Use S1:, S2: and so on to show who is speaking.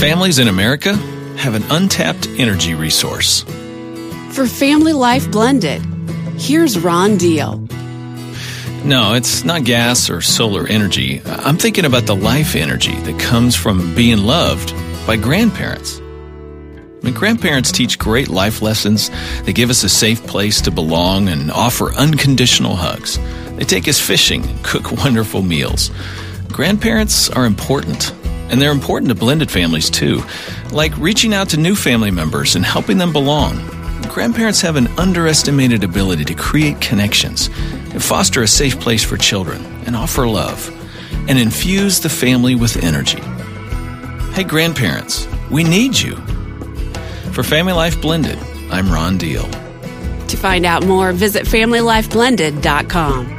S1: Families in America have an untapped energy resource.
S2: For Family Life Blended, here's Ron Deal.
S1: No, it's not gas or solar energy. I'm thinking about the life energy that comes from being loved by grandparents. Grandparents teach great life lessons. They give us a safe place to belong and offer unconditional hugs. They take us fishing and cook wonderful meals. Grandparents are important, and they're important to blended families too, like reaching out to new family members and helping them belong. Grandparents have an underestimated ability to create connections and foster a safe place for children and offer love and infuse the family with energy. Hey, grandparents, we need you. For Family Life Blended, I'm Ron Deal.
S2: To find out more, visit FamilyLifeBlended.com.